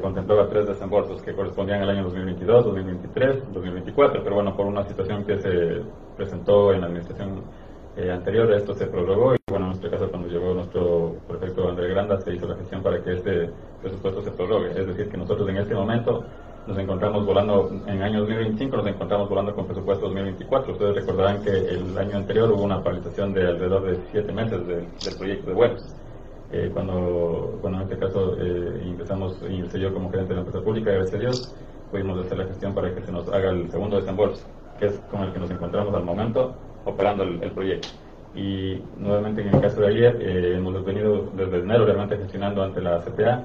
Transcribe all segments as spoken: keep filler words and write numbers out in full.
contemplaba tres desembolsos que correspondían al año dos mil veintidós, dos mil veintitrés, dos mil veinticuatro, pero bueno, por una situación que se presentó en la administración eh, anterior, esto se prorrogó y bueno, en nuestro caso cuando llegó nuestro prefecto Andrés Granda se hizo la gestión para que este presupuesto se prorrogue, es decir, que nosotros en este momento nos encontramos volando, en el año dos mil veinticinco nos encontramos volando con presupuesto dos mil veinticuatro. Ustedes recordarán que el año anterior hubo una paralización de alrededor de siete meses de, del proyecto de vuelos. Eh, cuando, cuando en este caso eh, ingresamos, ingresé yo como gerente de la empresa pública, gracias a Dios, pudimos hacer la gestión para que se nos haga el segundo desembolso, que es con el que nos encontramos al momento operando el, el proyecto. Y nuevamente en el caso de ayer, eh, hemos venido desde enero realmente gestionando ante la C P A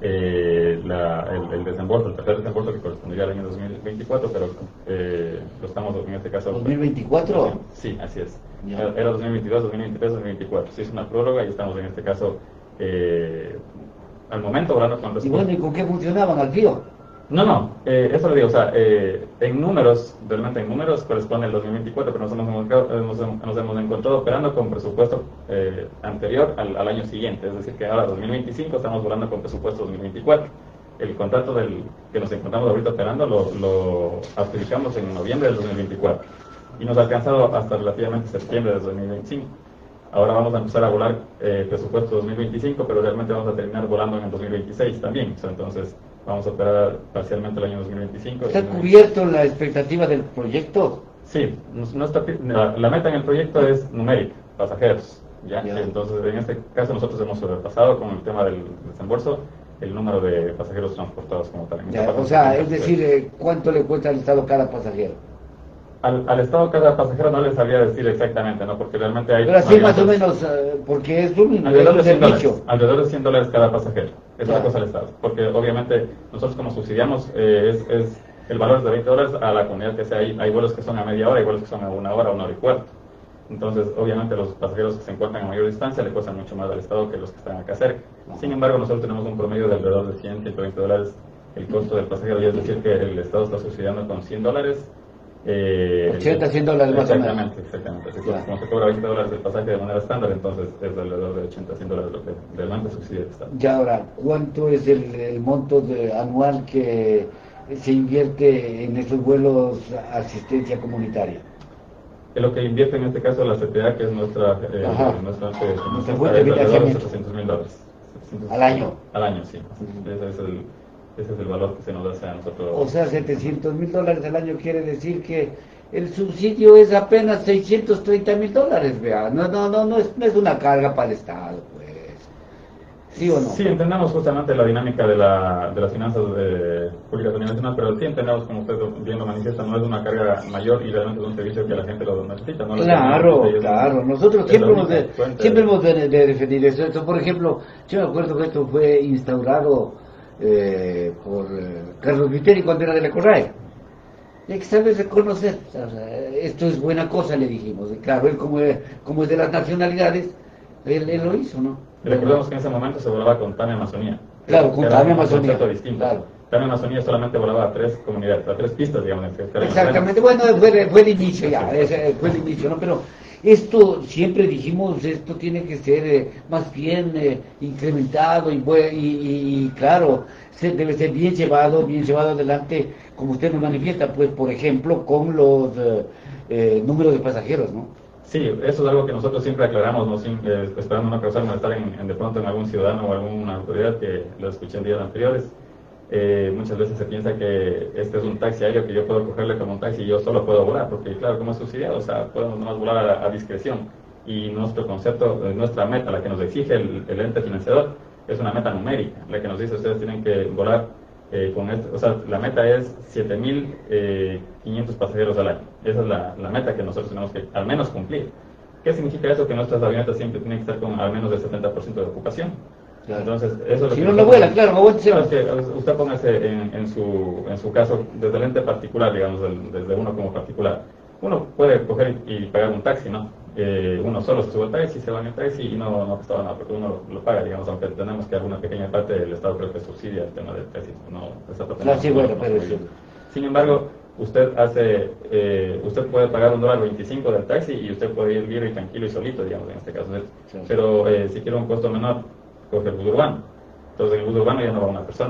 eh, la, el, el desembolso, el tercer desembolso que correspondería al año dos mil veinticuatro, pero eh, lo estamos en este caso... ¿dos mil veinticuatro? Sí, así es. Ya. Era dos mil veintidós, dos mil veintitrés, dos mil veinticuatro. Se hizo una prórroga y estamos en este caso eh, al momento hablando con respecto. Y bueno, ¿y con qué funcionaban al tío? No, no, eh, eso lo digo, o sea, eh, en números, realmente en números corresponde el dos mil veinticuatro, pero nos hemos, hemos, nos hemos encontrado operando con presupuesto eh, anterior al, al año siguiente, es decir, que ahora dos mil veinticinco estamos volando con presupuesto dos mil veinticuatro. El contrato del que nos encontramos ahorita operando lo, lo adjudicamos en noviembre del dos mil veinticuatro y nos ha alcanzado hasta relativamente septiembre del dos mil veinticinco. Ahora vamos a empezar a volar eh, presupuesto dos mil veinticinco, pero realmente vamos a terminar volando en el dos mil veintiséis también, o sea, entonces vamos a operar parcialmente el año dos mil veinticinco. ¿Está cubierto la expectativa del proyecto? Sí, no está, la, la meta en el proyecto es numérica, pasajeros, ¿ya? Yeah. Entonces en este caso nosotros hemos sobrepasado con el tema del desembolso el número de pasajeros transportados como tal. Ya, o sea, es decir, eh, ¿cuánto le cuesta al Estado cada pasajero? Al, al Estado cada pasajero no les sabría decir exactamente, ¿no? Porque realmente hay... Pero así más o menos, uh, porque es un alrededor de cien dólares, alrededor de cien dólares cada pasajero. Es una cosa al Estado. Porque obviamente nosotros como subsidiamos, eh, es, es el valor es de veinte dólares a la comunidad que sea. Hay, hay vuelos que son a media hora, hay vuelos que son a una hora, una hora y cuarto. Entonces, obviamente los pasajeros que se encuentran a mayor distancia le cuestan mucho más al Estado que los que están acá cerca. Sin embargo, nosotros tenemos un promedio de alrededor de cien, ciento veinte dólares el costo del pasajero, y es decir que el Estado está subsidiando con cien dólares. Eh, ochenta, cien dólares más o menos. Exactamente, exactamente. Así que como se cobra veinte dólares el pasaje de manera estándar, entonces es de alrededor de ochenta, cien dólares lo que realmente subsidia el Estado. Ya ahora, ¿cuánto es el, el monto de, anual que se invierte en estos vuelos asistencia comunitaria? Es lo que invierte en este caso la C T A, que es nuestra eh, nuestra, eh, nuestra fuente de alrededor de setecientos mil dólares. ¿Al año? Al año, sí. Uh-huh. Ese es el... Ese es el valor que se nos hace a nosotros. O sea, setecientos mil dólares al año quiere decir que el subsidio es apenas seiscientos treinta mil dólares, vea. No, no, no, no es, no es una carga para el Estado, pues. ¿Sí o no? Sí, entendemos justamente la dinámica de, la, de las finanzas de, públicas a nivel nacional, pero sí entendemos, como usted bien lo manifiesta, no es una carga mayor y realmente es un servicio que la gente lo necesita. ¿No? Claro, claro. Nosotros siempre hemos, de, siempre hemos de, de defender eso. Esto, por ejemplo, yo me acuerdo que esto fue instaurado Eh, por eh, Carlos Viteri cuando era de la Correa. Y hay que saber reconocer, o sea, esto es buena cosa, le dijimos. Y claro, él como es, como es de las nacionalidades, él, él lo hizo, ¿no? Y recordemos que en ese momento se volaba con TAMI Amazonía. Claro, con TAMI Amazonía. Claro. TAMI Amazonía solamente volaba a tres comunidades, a tres pistas, digamos. Exactamente, bueno, fue, fue el inicio ya, ese fue el inicio, ¿no? Pero esto, siempre dijimos, esto tiene que ser eh, más bien eh, incrementado y, y, y claro, se, debe ser bien llevado, bien llevado adelante, como usted nos manifiesta, pues, por ejemplo, con los eh, eh, números de pasajeros, ¿no? Sí, eso es algo que nosotros siempre aclaramos, ¿no? Sin, eh, esperando no causar malestar en, en de pronto en algún ciudadano o alguna autoridad que lo escuché en días anteriores. Eh, muchas veces se piensa que este es un taxi aéreo que yo puedo cogerle como un taxi y yo solo puedo volar, porque claro, como es subsidiado, o sea, podemos nomás volar a, a discreción. Y nuestro concepto, nuestra meta, la que nos exige el, el ente financiador, es una meta numérica, la que nos dice ustedes tienen que volar eh, con este, o sea, la meta es siete mil quinientos pasajeros al año. Esa es la, la meta que nosotros tenemos que al menos cumplir. ¿Qué significa eso? Que nuestras avionetas siempre tienen que estar con al menos el setenta por ciento de ocupación. Claro. Entonces, eso es lo si que no lo vuela, claro, no vuela. Claro, es que usted póngase en, en, su, en su caso, desde el ente particular, digamos, del, desde uno como particular. Uno puede coger y pagar un taxi, ¿no? Eh, uno solo se sube al taxi, se va en el taxi y no, no costaba nada, porque uno lo, lo paga, digamos, aunque tenemos que alguna pequeña parte del Estado creo que subsidia el tema del taxi. No, esa parte no, sí, bueno, no, pero no, sí. Sin embargo, usted hace, eh, usted puede pagar un dólar veinticinco del taxi y usted puede ir libre y tranquilo y solito, digamos, en este caso. Sí. Pero eh, si quiere un costo menor, coge el bus urbano. Entonces en el bus urbano ya no va una persona.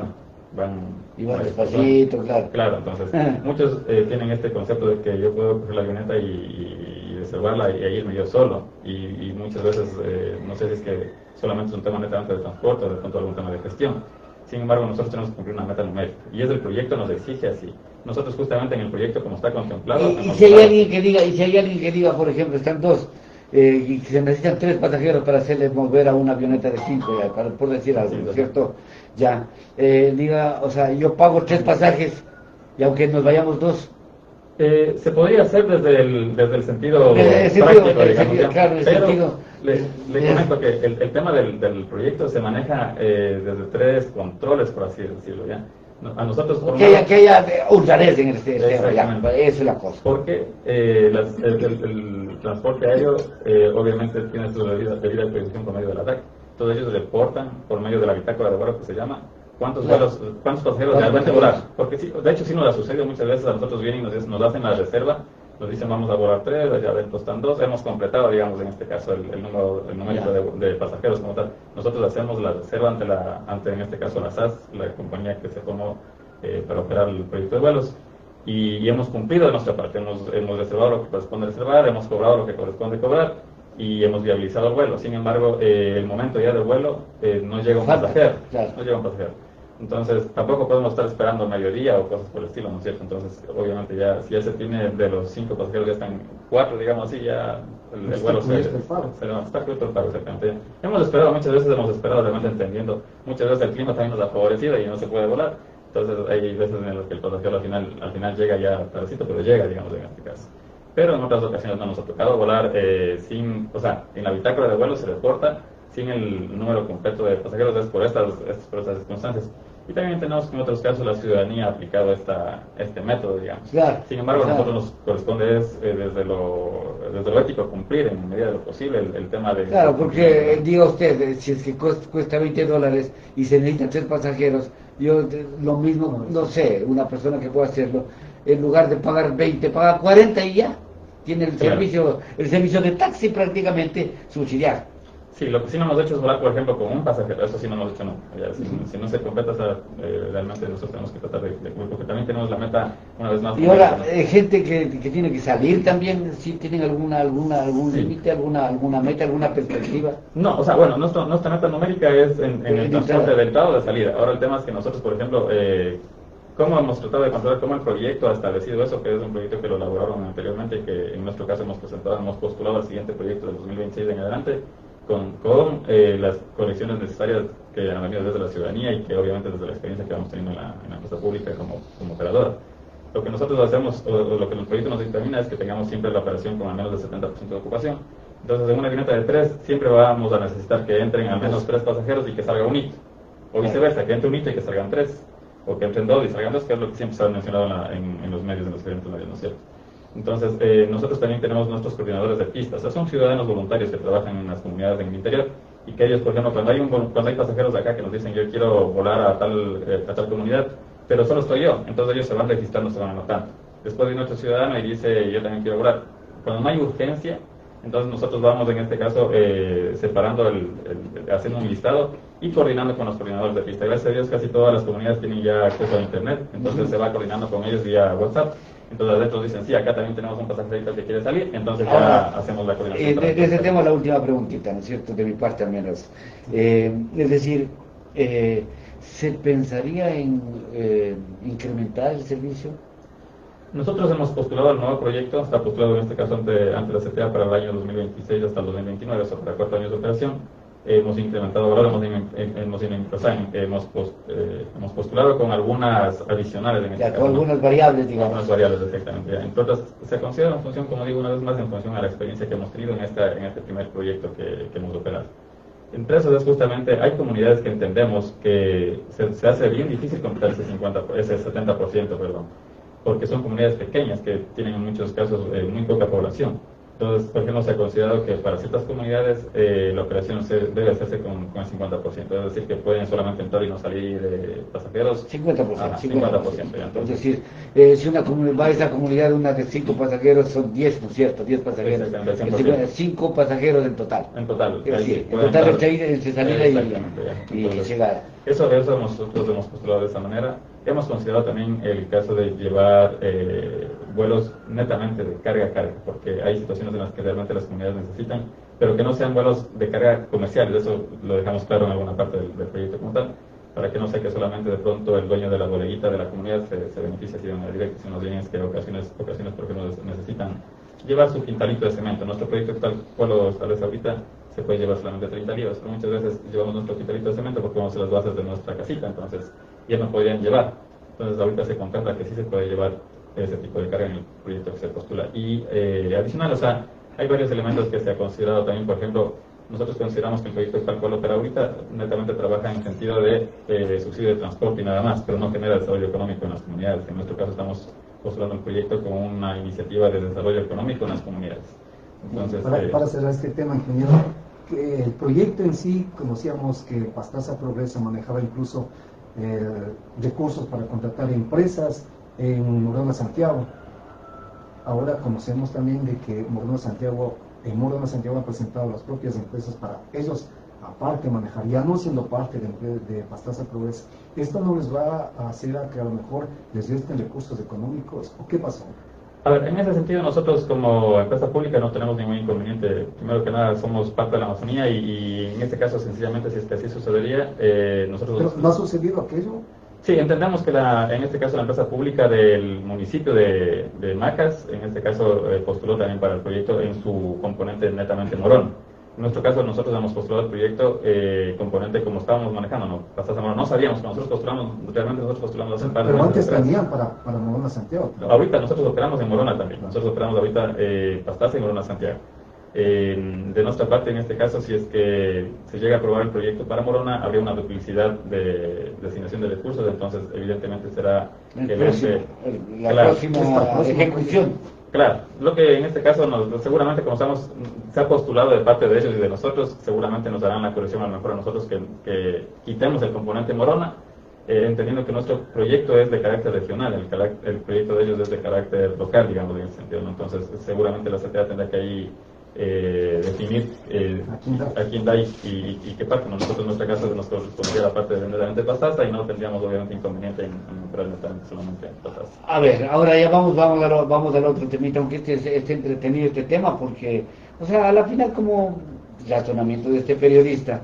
van... Y van despacito, claro. Claro, entonces, muchos eh, tienen este concepto de que yo puedo coger la avioneta y, y, y reservarla y, e irme yo solo. Y, y muchas veces, eh, no sé si es que solamente es un tema netamente de transporte o de pronto algún tema de gestión. Sin embargo, nosotros tenemos que cumplir una meta numérica. Y es el proyecto nos exige así. Nosotros justamente en el proyecto, como está contemplado... Y, y si hay alguien que diga, y si hay alguien que diga, por ejemplo, están dos, eh, y se necesitan tres pasajeros para hacerles mover a una avioneta de cinco, ya, para, por decir algo, ¿no es cierto? Ya, eh, diga, o sea, yo pago tres pasajes, y aunque nos vayamos dos... Eh, se podría hacer desde el, desde el sentido el práctico, sentido, el digamos, sentido, claro, el pero sentido. le, le comento que el, el tema del, del proyecto se maneja eh, desde tres controles, por así decirlo, ¿ya? A nosotros... Que haya, que haya honradez en este tema, ya, eso es la cosa. Porque eh, las, el, el, el transporte aéreo eh, obviamente tiene su debida, debida disposición por medio de la D A C. Todos ellos reportan por medio de la bitácora de vuelo que se llama cuántos vuelos, cuántos pasajeros realmente volar. Porque sí, de hecho sí nos ha sucedido muchas veces, a nosotros vienen y nos, nos hacen la reserva, nos dicen vamos a volar tres, allá adentro están dos, hemos completado, digamos, en este caso el, el número, el número de, de pasajeros como tal. Nosotros hacemos la reserva ante, la, ante en este caso la S A S, la compañía que se formó eh, para operar el proyecto de vuelos, y, y hemos cumplido de nuestra parte, hemos, hemos reservado lo que corresponde reservar, hemos cobrado lo que corresponde cobrar, y hemos viabilizado el vuelo. Sin embargo, eh, el momento ya del vuelo eh, no llega un pasajero, claro. no llega un pasajero. Entonces, tampoco podemos estar esperando mediodía o cosas por el estilo, ¿no es cierto? Entonces, obviamente, ya si ya se tiene de los cinco pasajeros, ya están cuatro, digamos así, ya el, el vuelo se, se, se está cubierto el pago, exactamente. Hemos esperado, muchas veces hemos esperado, realmente entendiendo, muchas veces el clima también nos ha favorecido y no se puede volar. Entonces, hay veces en las que el pasajero al final, al final llega ya tardecito, pero llega, digamos, en este caso. Pero en otras ocasiones no nos ha tocado volar eh, sin, o sea, en la bitácora de vuelo se reporta sin el número completo de pasajeros, es por estas, es por estas circunstancias. Y también tenemos que en otros casos la ciudadanía ha aplicado esta, este método, digamos. Claro, sin embargo, claro. A nosotros nos corresponde es, eh, desde, lo, desde lo ético cumplir en medida de lo posible el, el tema de... Claro, porque eh, diga usted, si es que cuesta veinte dólares y se necesitan tres pasajeros, yo lo mismo, no sé, una persona que pueda hacerlo, en lugar de pagar veinte, paga cuarenta y ya. Tiene el claro. servicio el servicio de taxi prácticamente subsidiado. Sí, lo que sí no hemos hecho es volar, por ejemplo, con un pasajero. Eso sí no hemos hecho, no. Ya, si, uh-huh. si no se completa, esa, eh, realmente nosotros tenemos que tratar de, de cubrir, porque también tenemos la meta, una vez más... Y ahora, eh, gente que, que tiene que salir también, ¿sí tienen alguna alguna algún sí. límite, alguna alguna meta, alguna perspectiva? No, o sea, bueno, nuestro, nuestra meta numérica es en, en el transporte de entrada o de salida. Ahora el tema es que nosotros, por ejemplo... Eh, ¿Cómo hemos tratado de controlar cómo el proyecto ha establecido eso? Que es un proyecto que lo elaboraron anteriormente y que en nuestro caso hemos presentado, hemos postulado al siguiente proyecto del dos mil veintiséis en adelante con, con eh, las conexiones necesarias que han venido desde la ciudadanía y que obviamente desde la experiencia que vamos teniendo en la, en la empresa pública como, como operadora. Lo que nosotros hacemos, o, o lo que el proyecto nos dictamina es que tengamos siempre la operación con al menos el setenta por ciento de ocupación. Entonces en una avioneta de tres siempre vamos a necesitar que entren al menos tres pasajeros y que salga un hito. O viceversa, que entre un hito y que salgan tres. O que entren dos y salgan dos, que es lo que siempre se ha mencionado en, la, en, en los medios, en los diferentes medios, ¿no es cierto? Entonces, eh, nosotros también tenemos nuestros coordinadores de pistas, o sea, son ciudadanos voluntarios que trabajan en las comunidades en el interior, y que ellos, por ejemplo, cuando hay, un, cuando hay pasajeros de acá que nos dicen yo quiero volar a tal, eh, a tal comunidad, pero solo estoy yo, entonces ellos se van registrando, se van anotando. Después viene otro ciudadano y dice yo también quiero volar. Cuando no hay urgencia, entonces nosotros vamos en este caso eh, separando, el, el, haciendo un listado y coordinando con los coordinadores de pista. Gracias a Dios casi todas las comunidades tienen ya acceso a internet, entonces uh-huh. se va coordinando con ellos vía WhatsApp. Entonces adentro dicen, sí, acá también tenemos un pasajero que quiere salir, entonces Ahora, ya hacemos la coordinación. Eh, de, ese tema la última preguntita, ¿no es cierto? De mi parte al menos. Eh, es decir, eh, ¿se pensaría en eh, incrementar el servicio? Nosotros hemos postulado el nuevo proyecto, está postulado en este caso ante, ante la C T A para el año dos mil veintiséis hasta el dos mil veintinueve, eso para cuatro años de operación. Eh, hemos incrementado valor, hemos, hemos, hemos, hemos, post, eh, hemos postulado con algunas adicionales en este ya, caso. Con algunas ¿no? variables, digamos. Algunas variables, exactamente. Entre otras, se considera en función, como digo una vez más, en función a la experiencia que hemos tenido en, esta, en este primer proyecto que, que hemos operado. Entre esos es justamente, hay comunidades que entendemos que se, se hace bien difícil completar ese, cincuenta, ese setenta por ciento, perdón, porque son comunidades pequeñas que tienen en muchos casos eh, muy poca población. Entonces, por ejemplo, se ha considerado que para ciertas comunidades eh, la operación se, debe hacerse con, con el cincuenta por ciento, es decir, que pueden solamente entrar y no salir eh, pasajeros. cincuenta por ciento. Ajá, cincuenta por ciento. Es decir, eh, si una va a esa comunidad, una de cinco pasajeros, son diez, ¿no es cierto? diez pasajeros. cinco pasajeros en total. En total. Es decir, en total entre salida y, y Entonces, llegada. Eso, eso nosotros hemos postulado de esa manera. Hemos considerado también el caso de llevar eh, vuelos netamente de carga a carga, porque hay situaciones en las que realmente las comunidades necesitan, pero que no sean vuelos de carga comerciales. Eso lo dejamos claro en alguna parte del, del proyecto como tal, para que no sea que solamente de pronto el dueño de la bodeguita de la comunidad se, se beneficie así de manera directa, sino bien es que ocasiones, ocasiones porque no necesitan llevar su quintalito de cemento. Nuestro proyecto tal cual lo establece ahorita se puede llevar solamente treinta libras, pero muchas veces llevamos nuestro quintalito de cemento porque vamos a las bases de nuestra casita, entonces ya no podrían llevar. Entonces ahorita se contempla que sí se puede llevar ese tipo de carga en el proyecto que se postula. Y eh, adicional, o sea, hay varios elementos que se ha considerado también. Por ejemplo, nosotros consideramos que el proyecto tal cual opera ahorita netamente trabaja en sentido de eh, subsidio de transporte y nada más, pero no genera desarrollo económico en las comunidades. En nuestro caso estamos postulando el proyecto como una iniciativa de desarrollo económico en las comunidades. Entonces, para, eh, para cerrar este tema, ingeniero, que el proyecto en sí, conocíamos que Pastaza Progresa manejaba incluso eh, recursos para contratar empresas en Morona Santiago. Ahora conocemos también de que Morona Santiago, en Morona Santiago han presentado las propias empresas para ellos aparte manejar, ya no siendo parte de, de Pastaza Progresa. ¿Esto no les va a hacer a que a lo mejor les resten recursos económicos? ¿O qué pasó? A ver, en ese sentido nosotros como empresa pública no tenemos ningún inconveniente. Primero que nada somos parte de la Amazonía y, y en este caso sencillamente si es que así sucedería, eh, nosotros... ¿Pero no ha sucedido aquello? Sí, entendemos que la, en este caso la empresa pública del municipio de, de Macas, en este caso eh, postuló también para el proyecto en su componente netamente morón. En nuestro caso nosotros hemos postulado el proyecto eh, componente como estábamos manejando, no, Pastaza Morona. No sabíamos que nosotros postulamos, realmente nosotros postulamos hace un par de Pero meses antes atrás. tenían para, para Morona Santiago. Ahorita nosotros operamos en Morona también, nosotros operamos ahorita eh, Pastaza y Morona Santiago. Eh, de nuestra parte, en este caso, si es que se llega a aprobar el proyecto para Morona, habría una duplicidad de, de asignación de recursos, entonces evidentemente será el el próximo, ente, la claro, próxima ejecución. Claro, lo que en este caso nos, seguramente como estamos, se ha postulado de parte de ellos y de nosotros, seguramente nos harán la corrección a lo mejor a nosotros que, que quitemos el componente Morona, eh, entendiendo que nuestro proyecto es de carácter regional, el, el proyecto de ellos es de carácter local, digamos, en ese sentido, ¿no? Entonces seguramente la C T A tendrá que ahí eh, definir eh, a quién da y, y, y qué parte. Nosotros en nuestra casa nos correspondería la parte de verdaderamente Pastaza y no tendríamos obviamente inconveniente en, en operar netamente solamente en Pastaza. A ver, ahora ya vamos, vamos, a lo, vamos al otro temita, aunque este es, es entretenido este tema, porque, o sea, a la final como razonamiento de este periodista,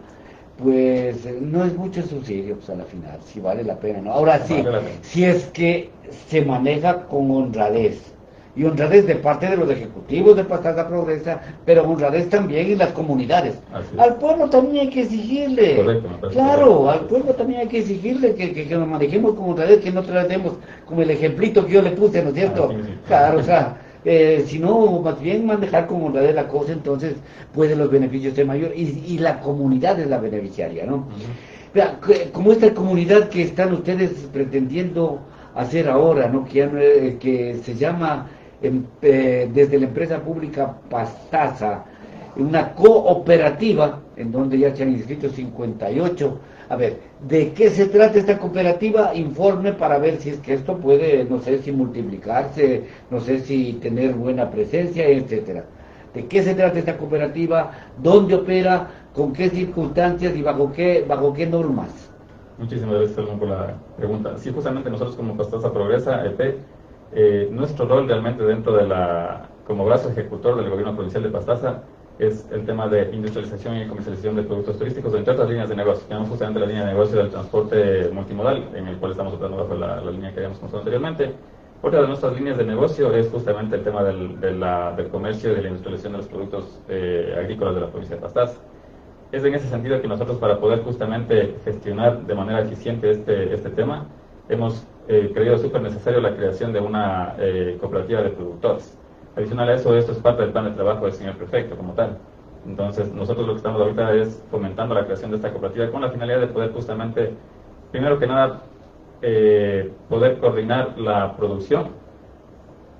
pues no es mucho subsidio, pues a la final, si vale la pena, ¿no? Ahora sí, vale la pena. Si es que se maneja con honradez, y honradez de parte de los ejecutivos de Pastaza Progresa, pero honradez también en las comunidades. Al pueblo también hay que exigirle. Correcto, claro, correcto. al pueblo también hay que exigirle que, que, que nos manejemos con honradez, que no tratemos como el ejemplito que yo le puse, ¿no es cierto? Ah, sí, sí. Claro, o sea, eh, si no, más bien manejar con honradez la cosa, entonces pueden los beneficios ser mayores, y, y la comunidad es la beneficiaria, ¿no? Uh-huh. Vea, como esta comunidad que están ustedes pretendiendo hacer ahora, ¿no? Que, ya, que se llama en, eh, desde la empresa pública Pastaza, una cooperativa en donde ya se han inscrito cincuenta y ocho. A ver, ¿de qué se trata esta cooperativa? Informe para ver si es que esto puede, no sé si multiplicarse, no sé si tener buena presencia, etcétera. ¿De qué se trata esta cooperativa? ¿Dónde opera? ¿Con qué circunstancias y bajo qué, bajo qué normas? Muchísimas gracias, Salomón, por la pregunta. Sí, justamente nosotros como Pastaza Progresa, E P, eh, nuestro rol realmente dentro de la, como brazo ejecutor del gobierno provincial de Pastaza, es el tema de industrialización y comercialización de productos turísticos, entre otras líneas de negocio. Tenemos justamente la línea de negocio del transporte multimodal, en el cual estamos operando bajo la, la línea que habíamos mostrado anteriormente. Otra de nuestras líneas de negocio es justamente el tema del, de la, del comercio y de la industrialización de los productos eh, agrícolas de la provincia de Pastaza. Es en ese sentido que nosotros, para poder justamente gestionar de manera eficiente este, este tema, hemos eh, creído súper necesario la creación de una eh, cooperativa de productores. Adicional a eso, esto es parte del plan de trabajo del señor prefecto como tal. Entonces, nosotros lo que estamos ahorita es fomentando la creación de esta cooperativa con la finalidad de poder justamente, primero que nada, eh, poder coordinar la producción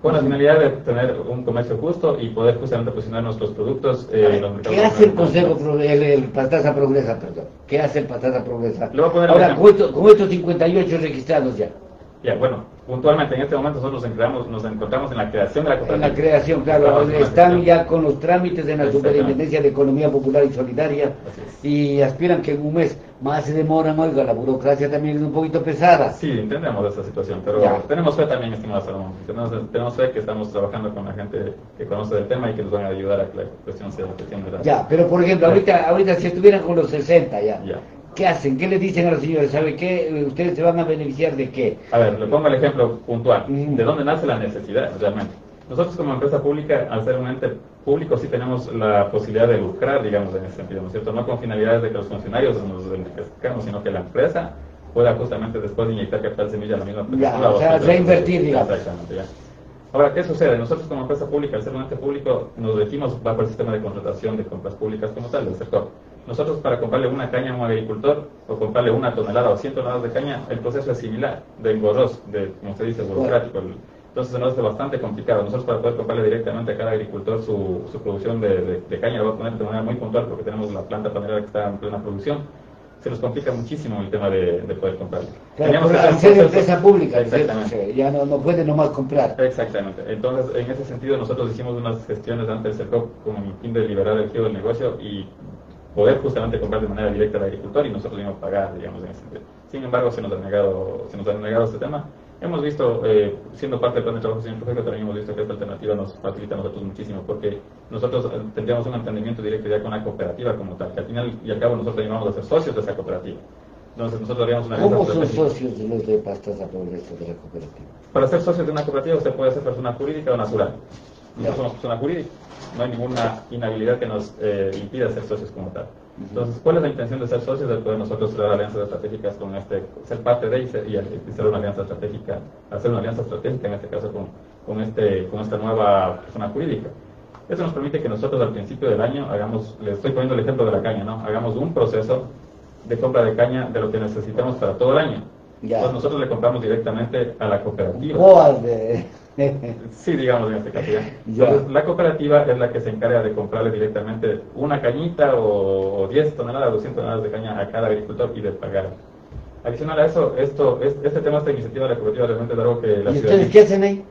con la finalidad de tener un comercio justo y poder justamente posicionar nuestros productos eh, en los mercados. ¿Qué hace el Consejo, Pro- el, el Pastaza Progresa, perdón? ¿Qué hace el Pastaza Progresa? Le voy a poner el Ahora, ejemplo. con, esto- con estos cincuenta y ocho registrados ya. Ya, bueno, puntualmente en este momento nosotros nos encontramos, nos encontramos en la creación de la En cooperativa. la creación, claro, Estamos en la están creación. ya con los trámites en la Exactamente. Superintendencia de Economía Popular y Solidaria Así es. y aspiran que en un mes más se demoran, oiga, la burocracia también es un poquito pesada. Sí, entendemos esta situación, pero Ya. tenemos fe también, estimado Salomón. Tenemos, tenemos fe que estamos trabajando con la gente que conoce del tema y que nos van a ayudar a que la cuestión sea la cuestión de la... Ya, pero por ejemplo, ahorita, ahorita si estuvieran con los sesenta ya, Ya. ¿qué hacen? ¿Qué les dicen a los señores? ¿Sabe qué? ¿Ustedes se van a beneficiar de qué? A ver, le pongo el ejemplo puntual. Ujú. ¿De dónde nace la necesidad realmente? Nosotros como empresa pública, al ser un ente público, sí tenemos la posibilidad de lucrar, digamos, en ese sentido, ¿no es cierto? No con finalidades de que los funcionarios nos enriquezcamos, sino que la empresa pueda justamente después de inyectar capital semilla a la misma Ya, persona. o sea, reinvertir, digamos. Exactamente, ya. Ahora, ¿qué sucede? Nosotros como empresa pública, al ser un ente público, nos regimos bajo el sistema de contratación de compras públicas como tal, del sector. Nosotros para comprarle una caña a un agricultor o comprarle una tonelada o cien toneladas de caña, el proceso es similar, de engorroso, de, como se dice, burocrático. Entonces se nos hace bastante complicado. Nosotros para poder comprarle directamente a cada agricultor su, su producción de, de, de caña, lo voy a poner de manera muy puntual porque tenemos la planta panelera que está en plena producción, se nos complica muchísimo el tema de, de poder comprarle. Claro, Teníamos por que hacer un ser proceso- empresa pública, Exactamente. ¿cierto? Ya no, no pueden nomás comprar. Exactamente. Entonces, en ese sentido, nosotros hicimos unas gestiones ante el SERCOP con el fin de liberar el giro del negocio y poder justamente comprar de manera directa al agricultor y nosotros íbamos a pagar, digamos, en ese sentido. Sin embargo, se nos ha negado, se nos ha negado este tema. Hemos visto, eh, siendo parte del plan de trabajo del señor prefecto, también hemos visto que esta alternativa nos facilita a nosotros muchísimo, porque nosotros eh, tendríamos un entendimiento directo ya con la cooperativa como tal, que al final y al cabo nosotros también vamos a ser socios de esa cooperativa. Entonces nosotros haríamos una ¿Cómo alianza son estratégica. socios de los de Pastaza Progresa de la cooperativa? Para ser socios de una cooperativa usted puede ser persona jurídica o natural. Ya. Nosotros somos persona jurídica, no hay ninguna inhabilidad que nos eh, impida ser socios como tal. Entonces, ¿cuál es la intención de ser socios? De poder nosotros crear alianzas estratégicas con este, ser parte de y ser, y, y ser una alianza estratégica, hacer una alianza estratégica en este caso con, con, este, con esta nueva persona jurídica. Eso nos permite que nosotros al principio del año hagamos, le estoy poniendo el ejemplo de la caña, ¿no? Hagamos un proceso de compra de caña de lo que necesitamos para todo el año. Ya. Entonces nosotros le compramos directamente a la cooperativa. Boas de... Sí, digamos en este caso ya. Ya. Entonces, la cooperativa es la que se encarga de comprarle directamente una cañita o, o diez toneladas, doscientas toneladas de caña a cada agricultor y de pagar. Adicional a eso, esto, es- este tema, esta iniciativa de la cooperativa realmente es algo que la ¿Y ustedes ciudadanía... qué hacen ahí?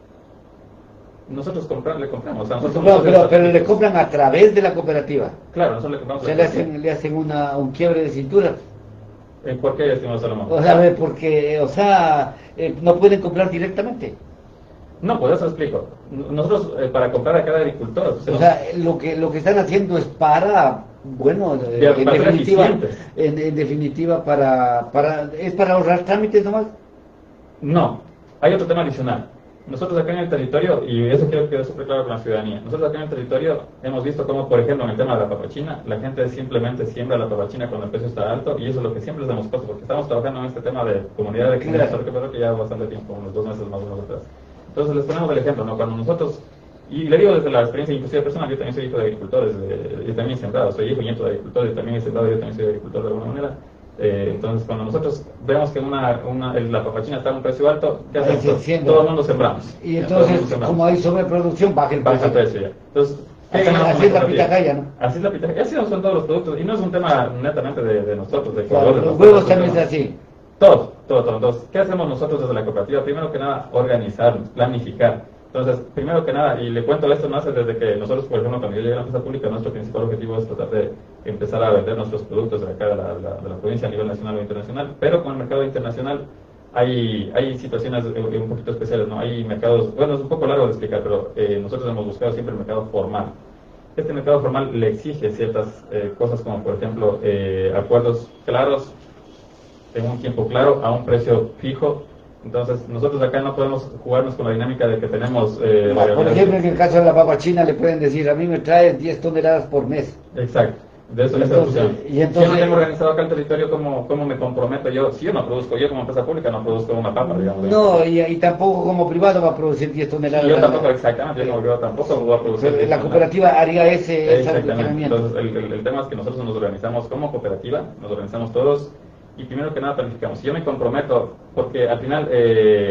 Nosotros comprar, le compramos. O sea, nosotros No, somos pero, socios pero le estratégicos. compran a través de la cooperativa. Claro, nosotros le compramos... O sea, a le la hacen, le hacen una, un quiebre de cintura. Eh, ¿Por qué, estimado Salomón? O sea, ve, porque, o sea, eh, no pueden comprar directamente. No, pues eso explico. Nosotros, eh, para comprar a cada agricultor... se O nos- sea, lo que lo que están haciendo es para, bueno, eh, Ya, en para ser definitiva, eficientes. en, en definitiva para, para, es para ahorrar trámites nomás. No, hay otro tema adicional. Nosotros acá en el territorio, y eso quiero que quede súper claro con la ciudadanía, nosotros acá en el territorio hemos visto cómo, por ejemplo, en el tema de la papachina, la gente simplemente siembra la papachina cuando el precio está alto, y eso es lo que siempre les damos paso, porque estamos trabajando en este tema de comunidad de comunidad, Claro. que que ya bastante tiempo, unos dos meses más o menos atrás. Entonces les ponemos el ejemplo, ¿no? Cuando nosotros, y le digo desde la experiencia inclusive personal, yo también soy hijo de agricultores, de, yo también he sembrado, soy hijo y nieto de agricultores, también he sembrado, yo también soy agricultor de alguna manera. Eh, entonces, cuando nosotros vemos que una, una, el- la papachina está a un precio alto, ¿qué Ahí hacemos? se Todo, siembra. todo el mundo sembramos. Y Ya, todo el mundo entonces, sembramos. como hay sobreproducción, baja el Baja el precio. precio ya. Entonces, ¿qué Así- ganamos así con es la cooperativa? pitahaya, ¿no? Así es la pitahaya. Así son todos los productos. Y no es un tema netamente de, de nosotros, de Claro, Ecuador, de los nosotros, huevos es un también es tema- así. Todo, todo, todo. Entonces, ¿qué hacemos nosotros desde la cooperativa? Primero que nada, organizarnos, planificar. Entonces, primero que nada, y le cuento esto nace desde que nosotros, por ejemplo, cuando yo llegué a la empresa pública, nuestro principal objetivo es tratar de empezar a vender nuestros productos de acá de la, la- de la provincia a nivel nacional o internacional, pero con el mercado internacional hay, hay situaciones eh, un poquito especiales, ¿no? Hay mercados, bueno, es un poco largo de explicar, pero eh, nosotros hemos buscado siempre el mercado formal. Este mercado formal le exige ciertas eh, cosas como, por ejemplo, eh, acuerdos claros, en un tiempo claro, a un precio fijo. Entonces, nosotros acá no podemos jugarnos con la dinámica de que tenemos... eh, No, por variabilidad. ejemplo, en el caso de la papa china le pueden decir, a mí me traes diez toneladas por mes. Exacto. De eso Y es la entonces- función. y entonces- Si yo no tengo organizado acá el territorio, ¿cómo, ¿cómo me comprometo yo? Si yo no produzco, yo como empresa pública no produzco una papa, digamos. No, y, y tampoco como privado va a producir diez Y toneladas. yo al tampoco, mes. exactamente, yo como yo tampoco voy a producir. Pero la nada. cooperativa haría ese, ese Exactamente. funcionamiento. Entonces, el, el- el tema es que nosotros nos organizamos como cooperativa, nos organizamos todos y primero que nada planificamos. Si yo me comprometo, porque al final eh,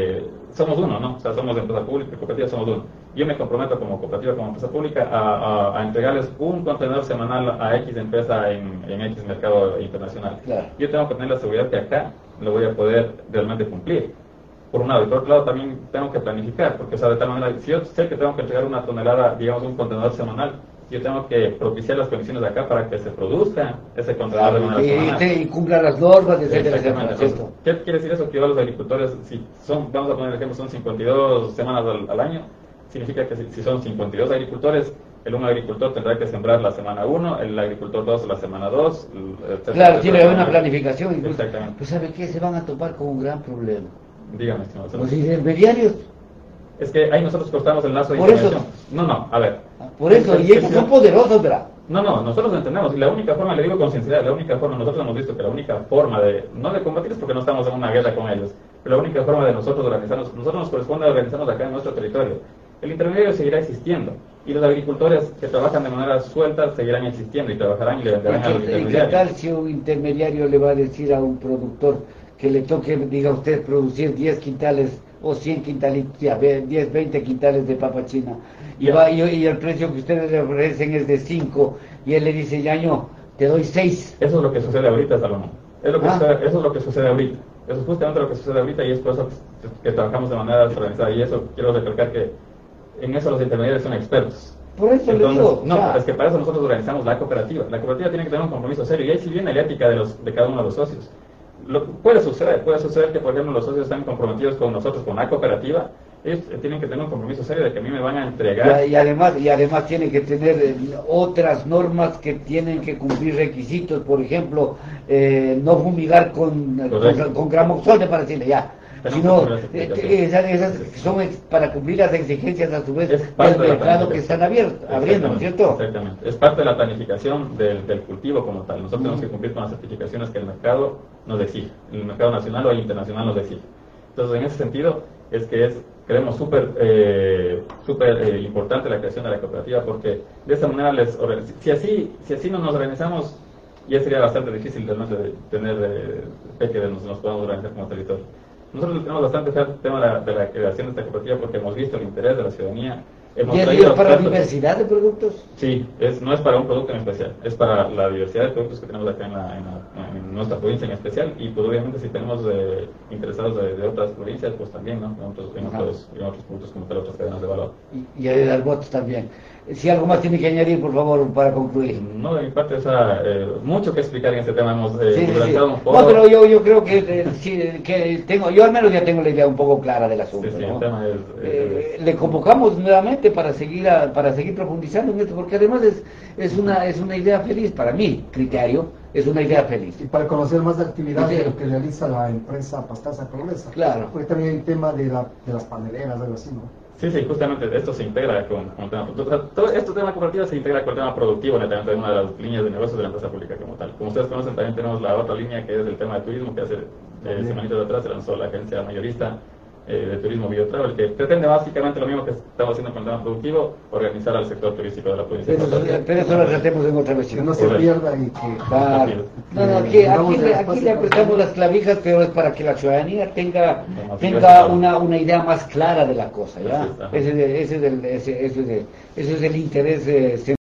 somos uno, ¿no? O sea, somos empresa pública, cooperativa, somos uno. Yo me comprometo como cooperativa, como empresa pública, a, a, a entregarles un contenedor semanal a X empresa en, en X mercado internacional. Claro. Yo tengo que tener la seguridad que acá lo voy a poder realmente cumplir. Por un lado, y por otro lado también tengo que planificar, porque o sea, de tal manera, si yo sé que tengo que entregar una tonelada, digamos un contenedor semanal, yo tengo que propiciar las condiciones de acá para que se produzca ese contenedor Claro, de y, manera semanal. y, y cumpla las normas, etcétera, etcétera. Entonces, ¿qué quiere decir eso? Que yo a los agricultores, si son, vamos a poner el ejemplo, son cincuenta y dos semanas al, al año, significa que si, si son cincuenta y dos agricultores, el un agricultor tendrá que sembrar la semana uno, el agricultor dos la semana dos. Claro, tiene que haber una planificación. Incluso. Exactamente. Pues ¿sabe qué? Se van a topar con un gran problema. Dígame, estimado. Los intermediarios. Es que ahí nosotros cortamos el lazo de Por intervención. eso. No, no, a ver. Por eso, y ellos son poderosos, ¿verdad? No, no, nosotros lo entendemos. Y la única forma, le digo con sinceridad, la única forma, nosotros hemos visto que la única forma de, no de combatir es porque no estamos en una guerra con ellos, pero la única forma de nosotros organizarnos, nosotros nos corresponde organizarnos acá en nuestro territorio. El intermediario seguirá existiendo y los agricultores que trabajan de manera suelta seguirán existiendo y trabajarán y le venderán a los ¿Y qué intermediarios. tal si un intermediario le va a decir a un productor que le toque, diga usted, producir diez quintales o cien quintales, ya, diez, veinte quintales de papa china, y, va, y, y el precio que ustedes le ofrecen es de cinco, y él le dice, ya no, te doy seis? Eso es lo que sucede ahorita, Salomón. Es lo que ¿Ah? sucede, eso es lo que sucede ahorita. Eso es justamente lo que sucede ahorita y es por eso que, que trabajamos de manera organizada. Y eso quiero recalcar que en eso los intermediarios son expertos. Por eso Entonces, le digo, no, ya. es que para eso nosotros organizamos la cooperativa. La cooperativa tiene que tener un compromiso serio y ahí sí viene la ética de, los, de cada uno de los socios. Lo, puede suceder, puede suceder que por ejemplo los socios están comprometidos con nosotros, con la cooperativa, ellos eh, tienen que tener un compromiso serio de que a mí me van a entregar. Y, y además, y además tienen que tener eh, otras normas que tienen que cumplir requisitos, por ejemplo, eh, no fumigar con, con, con gramoxone, para decirle ya. Sino eh, esas, esas son ex, para cumplir las exigencias a su vez del mercado que están abiertos, abriendo, ¿no es cierto? Exactamente, es parte de la planificación del, del cultivo como tal. Nosotros mm. tenemos que cumplir con las certificaciones que el mercado nos exige, el mercado nacional o internacional nos exige. Entonces, en ese sentido, es que es, creemos súper eh, súper eh, importante la creación de la cooperativa, porque de esa manera, les si así si así no nos organizamos, ya sería bastante difícil realmente de tener eh, fe que nos, nos podamos organizar como territorio. Nosotros tenemos bastante fe al tema de la, de la creación de esta cooperativa porque hemos visto el interés de la ciudadanía. Hemos ¿Y es para la diversidad de productos? Sí, es, no es para un producto en especial, es para la diversidad de productos que tenemos acá en, la, en, la, en nuestra provincia en especial, y pues obviamente si tenemos eh, interesados de, de otras provincias, pues también, ¿no? En otros, en otros, en otros puntos como tal, otras cadenas de valor. Y, y hay las votos también. Si algo más tiene que añadir, por favor, para concluir. No, de mi parte, o sea, eh, mucho que explicar en este tema, hemos eh, sí, sí, sí. un poco. No, pero yo, yo creo que, eh, sí, que tengo, yo al menos ya tengo la idea un poco clara del asunto. Sí, sí, ¿no? el tema es, eh, es... Le convocamos nuevamente para seguir a, para seguir profundizando en esto, porque además es, es, una, es una idea feliz, para mí, criterio, es una idea feliz. Y para conocer más de actividades de lo que realiza la empresa Pastaza Progresa. Claro. Porque también hay el tema de, la, de las paneleras, algo así, ¿no? Sí, sí, justamente esto se integra con, con el tema productivo. Todo esto tema cooperativa se integra con el tema productivo, netamente de una de las líneas de negocios de la empresa pública como tal. Como ustedes conocen, también tenemos la otra línea que es el tema de turismo, que hace eh, semanitas de atrás se lanzó la agencia mayorista eh, de turismo Biotravel, que pretende básicamente lo mismo que estamos haciendo con el tema productivo, organizar al sector turístico de la provincia. Pero, eso, pero eso lo tratemos en otra versión. Que no se pierda y que... Claro. No, no, aquí, aquí, le, aquí le apretamos las clavijas, pero es para que la ciudadanía tenga, tenga una, una idea más clara de la cosa, ¿ya? Ese es el, ese es el, ese, ese es el, ese es el interés eh,